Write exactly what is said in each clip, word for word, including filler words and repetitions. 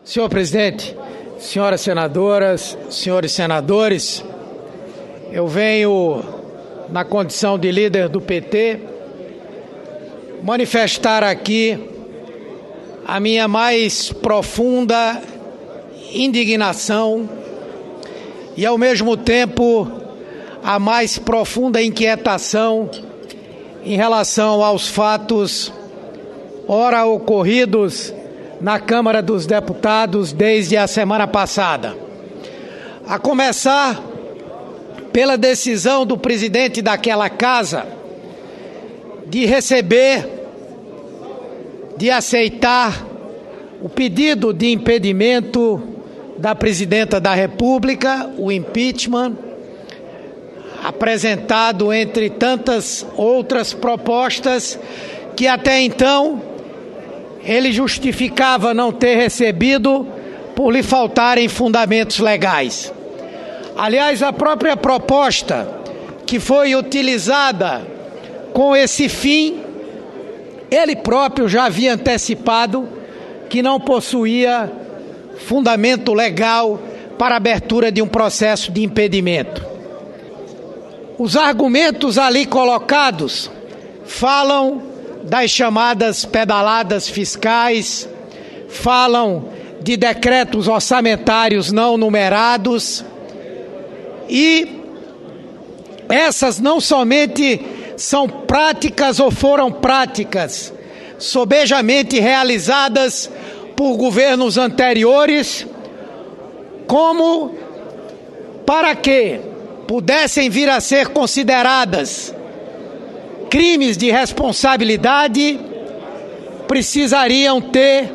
Senhor presidente, senhoras senadoras, senhores senadores, eu venho, na condição de líder do P T, manifestar aqui a minha mais profunda indignação e, ao mesmo tempo, a mais profunda inquietação em relação aos fatos ora ocorridos na Câmara dos Deputados desde a semana passada. A começar pela decisão do presidente daquela casa de receber, de aceitar o pedido de impedimento da presidenta da República, o impeachment, apresentado entre tantas outras propostas que até então ele justificava não ter recebido por lhe faltarem fundamentos legais. Aliás, a própria proposta que foi utilizada com esse fim, ele próprio já havia antecipado que não possuía fundamento legal para a abertura de um processo de impedimento. Os argumentos ali colocados falam das chamadas pedaladas fiscais, falam de decretos orçamentários não numerados, e essas não somente são práticas ou foram práticas sobejamente realizadas por governos anteriores, como para que pudessem vir a ser consideradas crimes de responsabilidade, precisariam ter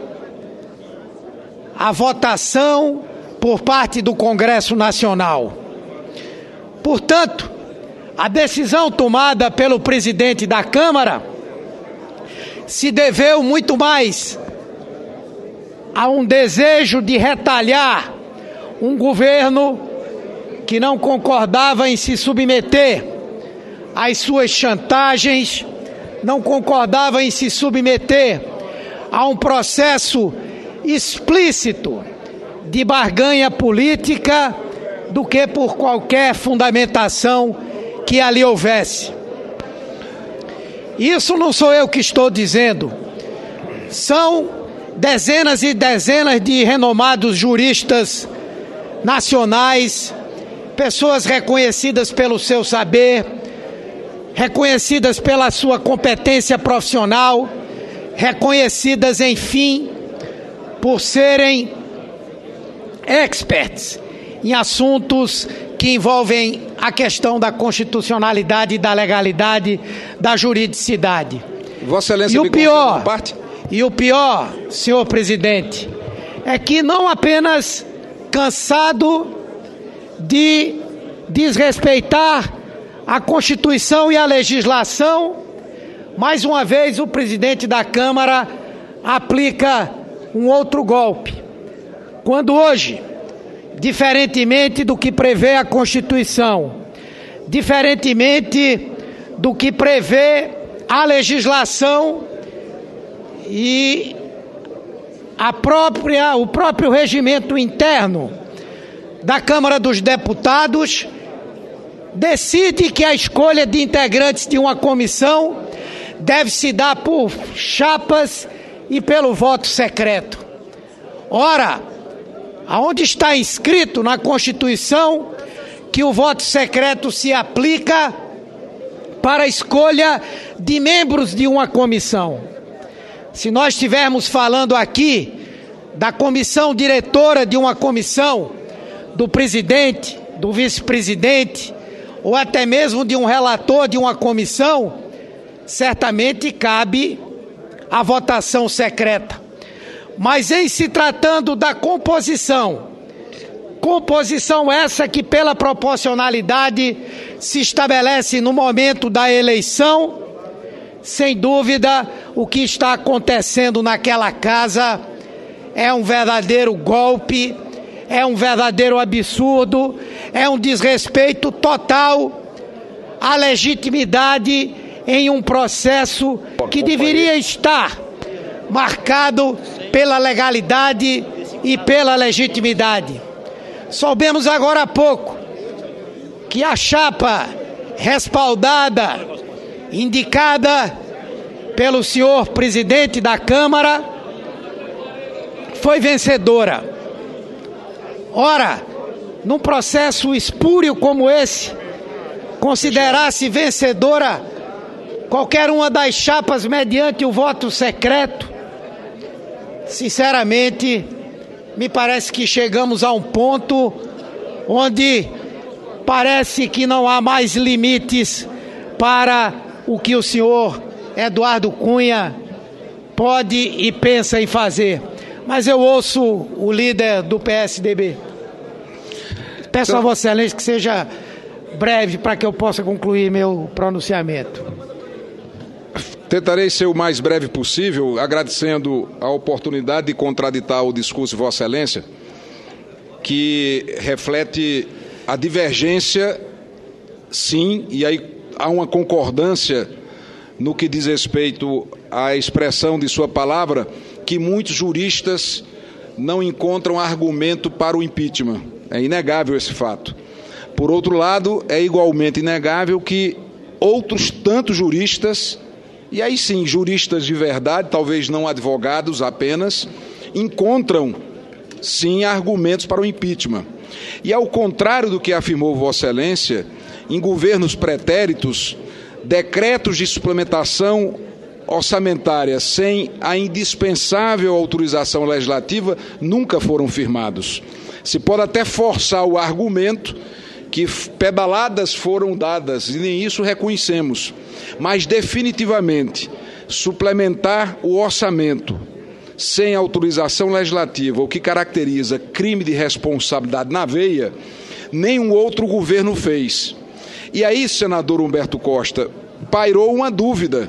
a votação por parte do Congresso Nacional. Portanto, a decisão tomada pelo presidente da Câmara se deveu muito mais a um desejo de retalhar um governo que não concordava em se submeter às suas chantagens, não concordava em se submeter a um processo explícito de barganha política, do que por qualquer fundamentação que ali houvesse. Isso não sou eu que estou dizendo, são dezenas e dezenas de renomados juristas nacionais, pessoas reconhecidas pelo seu saber, reconhecidas pela sua competência profissional, reconhecidas, enfim, por serem experts em assuntos que envolvem a questão da constitucionalidade, da legalidade, da juridicidade. Vossa Excelência, e o pior, parte? e o pior, senhor presidente, é que não apenas cansado de desrespeitar a Constituição e a legislação, mais uma vez o presidente da Câmara aplica um outro golpe. Quando hoje, diferentemente do que prevê a Constituição, diferentemente do que prevê a legislação e a própria, o próprio regimento interno da Câmara dos Deputados, decide que a escolha de integrantes de uma comissão deve se dar por chapas e pelo voto secreto. Ora, aonde está inscrito na Constituição que o voto secreto se aplica para a escolha de membros de uma comissão? Se nós estivermos falando aqui da comissão diretora de uma comissão, do presidente, do vice-presidente, ou até mesmo de um relator de uma comissão, certamente cabe a votação secreta. Mas em se tratando da composição, composição essa que pela proporcionalidade se estabelece no momento da eleição, sem dúvida o que está acontecendo naquela casa é um verdadeiro golpe, é um verdadeiro absurdo, é um desrespeito total à legitimidade em um processo que deveria estar marcado pela legalidade e pela legitimidade. Soubemos agora há pouco que a chapa respaldada, indicada pelo senhor presidente da Câmara, foi vencedora. Ora, num processo espúrio como esse, considerar-se vencedora qualquer uma das chapas mediante o voto secreto, sinceramente, me parece que chegamos a um ponto onde parece que não há mais limites para o que o senhor Eduardo Cunha pode e pensa em fazer. Mas eu ouço o líder do P S D B. Peço a Vossa Excelência que seja breve para que eu possa concluir meu pronunciamento. Tentarei ser o mais breve possível, agradecendo a oportunidade de contraditar o discurso de Vossa Excelência, que reflete a divergência, sim, e aí há uma concordância no que diz respeito à expressão de sua palavra, que muitos juristas não encontram argumento para o impeachment. É inegável esse fato. Por outro lado, é igualmente inegável que outros tantos juristas, e aí sim, juristas de verdade, talvez não advogados apenas, encontram sim argumentos para o impeachment. E ao contrário do que afirmou Vossa Excelência, em governos pretéritos, decretos de suplementação orçamentária sem a indispensável autorização legislativa nunca foram firmados. Se pode até forçar o argumento que pedaladas foram dadas, e nem isso reconhecemos, mas definitivamente suplementar o orçamento sem autorização legislativa, o que caracteriza crime de responsabilidade na veia, nenhum outro governo fez. E aí, senador Humberto Costa, pairou uma dúvida.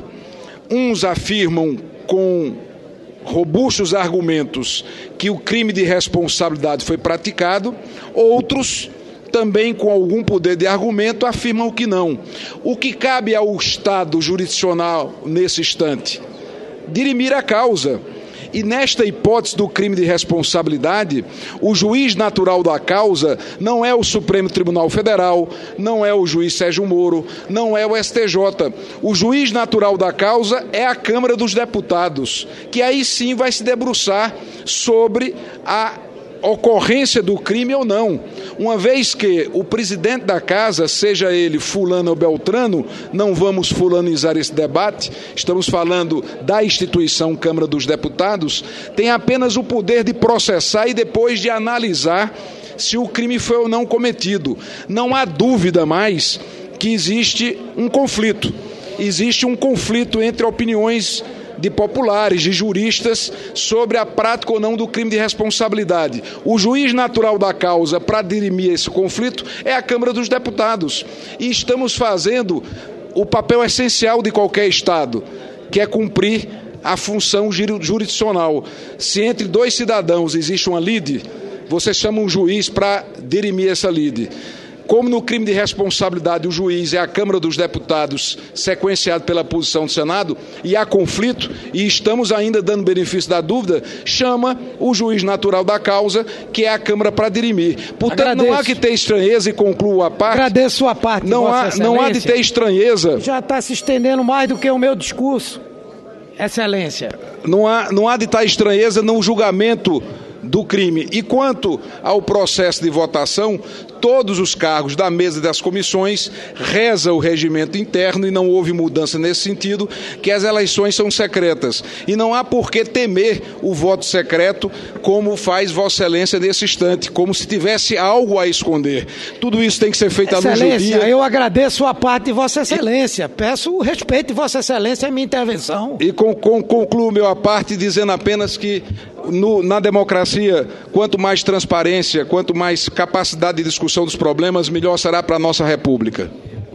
Uns afirmam com robustos argumentos que o crime de responsabilidade foi praticado, outros, também com algum poder de argumento, afirmam que não. O que cabe ao Estado jurisdicional nesse instante? Dirimir a causa. E nesta hipótese do crime de responsabilidade, o juiz natural da causa não é o Supremo Tribunal Federal, não é o juiz Sérgio Moro, não é o S T J. O juiz natural da causa é a Câmara dos Deputados, que aí sim vai se debruçar sobre a ocorrência do crime ou não. Uma vez que o presidente da casa, seja ele fulano ou beltrano, não vamos fulanizar esse debate, estamos falando da instituição Câmara dos Deputados, tem apenas o poder de processar e depois de analisar se o crime foi ou não cometido. Não há dúvida mais que existe um conflito. Existe um conflito entre opiniões de populares, de juristas, sobre a prática ou não do crime de responsabilidade. O juiz natural da causa para dirimir esse conflito é a Câmara dos Deputados. E estamos fazendo o papel essencial de qualquer Estado, que é cumprir a função jurisdicional. Se entre dois cidadãos existe uma lide, você chama um juiz para dirimir essa lide. Como no crime de responsabilidade o juiz é a Câmara dos Deputados, sequenciado pela posição do Senado, e há conflito, e estamos ainda dando benefício da dúvida, chama o juiz natural da causa, que é a Câmara para dirimir. Portanto, Agradeço. Não há que ter estranheza, e concluo a parte. Agradeço a parte, não há, não há de ter estranheza. Já está se estendendo mais do que o meu discurso, Excelência. Não há, não há de ter estranheza no julgamento do crime. E quanto ao processo de votação, todos os cargos da mesa das comissões reza o regimento interno e não houve mudança nesse sentido, que as eleições são secretas. E não há por que temer o voto secreto, como faz Vossa Excelência nesse instante, como se tivesse algo a esconder. Tudo isso tem que ser feito à luz do dia. Excelência, eu agradeço a parte de Vossa Excelência. Peço o respeito de Vossa Excelência à minha intervenção. E com, com, concluo meu a parte dizendo apenas que No, na democracia, quanto mais transparência, quanto mais capacidade de discussão dos problemas, melhor será para a nossa República.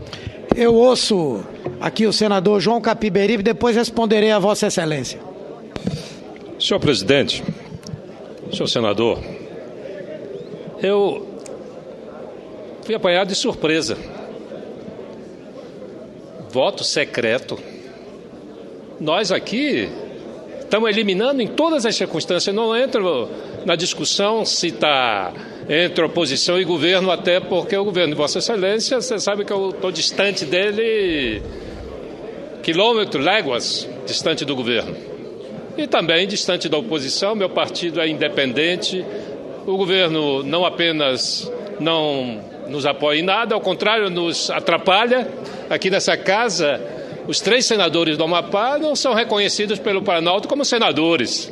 Eu ouço aqui o senador João Capiberibe, depois responderei a Vossa Excelência. Senhor presidente, senhor senador, eu fui apanhado de surpresa. Voto secreto. Nós aqui estamos eliminando em todas as circunstâncias, não entro na discussão se está entre oposição e governo, até porque o governo de Vossa Excelência, você sabe que eu estou distante dele, quilômetros, léguas distante do governo. E também distante da oposição, meu partido é independente, o governo não apenas não nos apoia em nada, ao contrário, nos atrapalha. Aqui nessa casa, os três senadores do Amapá não são reconhecidos pelo Planalto como senadores.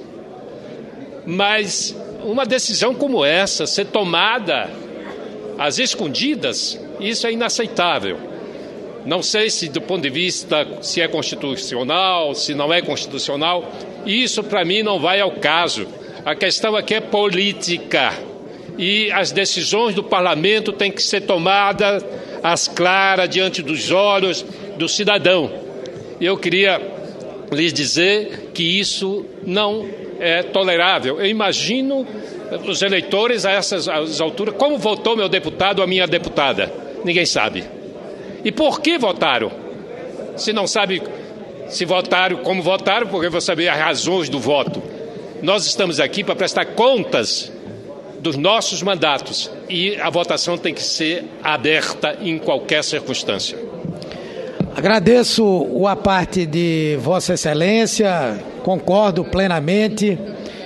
Mas uma decisão como essa, ser tomada às escondidas, isso é inaceitável. Não sei se do ponto de vista se é constitucional, se não é constitucional, isso para mim não vai ao caso. A questão aqui é política e as decisões do parlamento têm que ser tomadas às claras, diante dos olhos do cidadão. Eu queria lhes dizer que isso não é tolerável. Eu imagino os eleitores a essas às alturas, como votou meu deputado ou a minha deputada? Ninguém sabe. E por que votaram? Se não sabe se votaram, como votaram, porque vou saber as razões do voto. Nós estamos aqui para prestar contas dos nossos mandatos e a votação tem que ser aberta em qualquer circunstância. Agradeço a parte de Vossa Excelência, concordo plenamente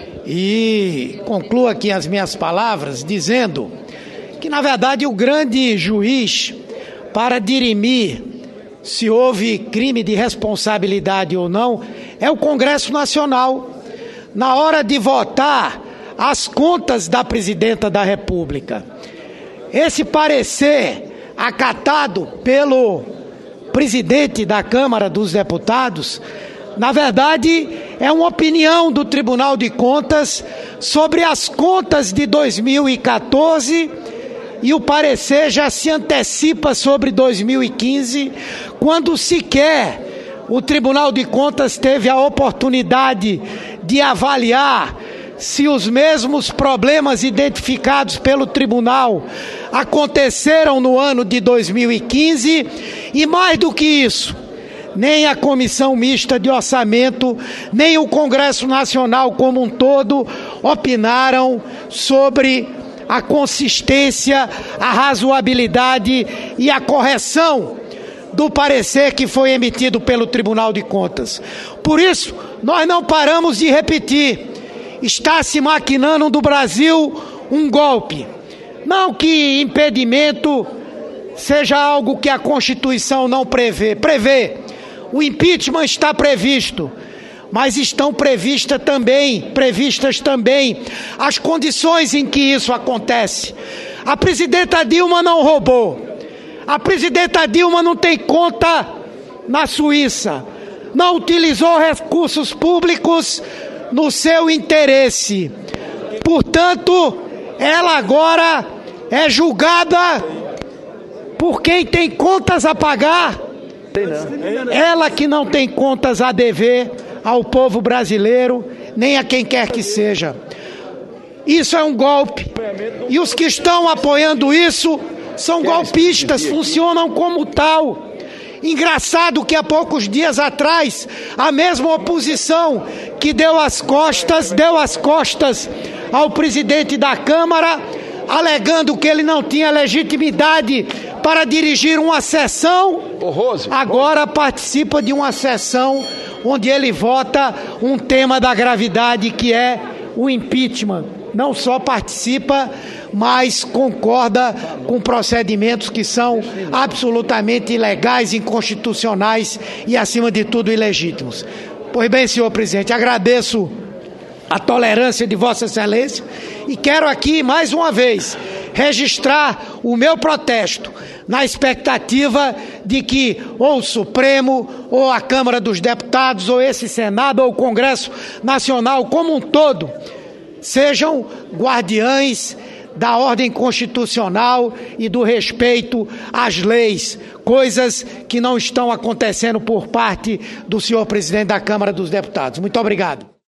e concluo aqui as minhas palavras dizendo que, na verdade, o grande juiz para dirimir se houve crime de responsabilidade ou não é o Congresso Nacional. Na hora de votar as contas da Presidenta da República, esse parecer acatado pelo presidente da Câmara dos Deputados, na verdade, é uma opinião do Tribunal de Contas sobre as contas de dois mil e quatorze e o parecer já se antecipa sobre dois mil e quinze, quando sequer o Tribunal de Contas teve a oportunidade de avaliar se os mesmos problemas identificados pelo tribunal aconteceram no ano de dois mil e quinze e, mais do que isso, nem a Comissão Mista de Orçamento, nem o Congresso Nacional como um todo opinaram sobre a consistência, a razoabilidade e a correção do parecer que foi emitido pelo Tribunal de Contas. Por isso, nós não paramos de repetir. Está se maquinando do Brasil um golpe. Não que impedimento seja algo que a Constituição não prevê. Prevê. O impeachment está previsto, mas estão previstas também, previstas também as condições em que isso acontece. A presidenta Dilma não roubou. A presidenta Dilma não tem conta na Suíça. Não utilizou recursos públicos no seu interesse. Portanto, ela agora é julgada por quem tem contas a pagar. Ela que não tem contas a dever ao povo brasileiro, nem a quem quer que seja. Isso é um golpe. E os que estão apoiando isso são golpistas, funcionam como tal. Engraçado que há poucos dias atrás, a mesma oposição que deu as costas, deu as costas ao presidente da Câmara, alegando que ele não tinha legitimidade para dirigir uma sessão, agora participa de uma sessão onde ele vota um tema da gravidade que é o impeachment. Não só participa, mas concorda com procedimentos que são absolutamente ilegais, inconstitucionais e, acima de tudo, ilegítimos. Pois bem, senhor presidente, agradeço a tolerância de Vossa Excelência e quero aqui, mais uma vez, registrar o meu protesto na expectativa de que ou o Supremo, ou a Câmara dos Deputados, ou esse Senado, ou o Congresso Nacional como um todo, sejam guardiães da ordem constitucional e do respeito às leis, coisas que não estão acontecendo por parte do senhor presidente da Câmara dos Deputados. Muito obrigado.